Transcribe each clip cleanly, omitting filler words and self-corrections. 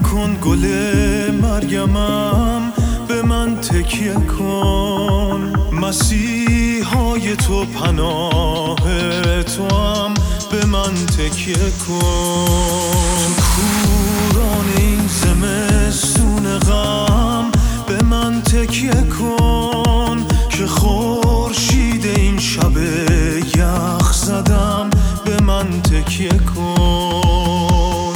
نکن گل مریمم، به من تکیه کن. مسیحای تو پناه توام، به من تکیه کن. کوران این زمستون غم، به من تکیه کن. که خورشید این شب یخ زدم، به من تکیه کن.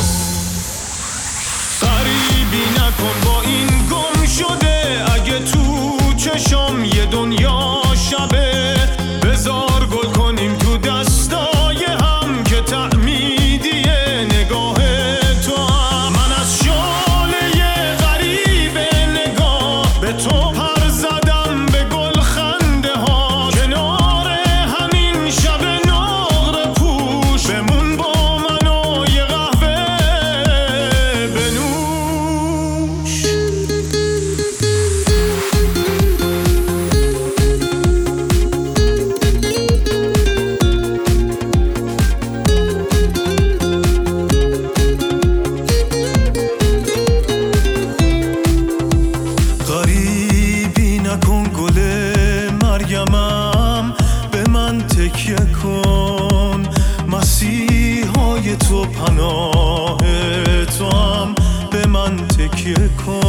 غریبی نکن با این گم شده، اگه تو چشم یه دنیا شبه. بذار گل کنیم تو دستای هم، که تعمیدیه نگاه تو هم. من از شعله غریب نگاه به تو پر زدم، به گل خنده ها. کنار همین شب نقره پوش، بمون با من و یه قهوه بنوش. غریبی نکن گل مریمم، به من تکیه کن. مسیحای تو پناه توام، به من تکیه کن.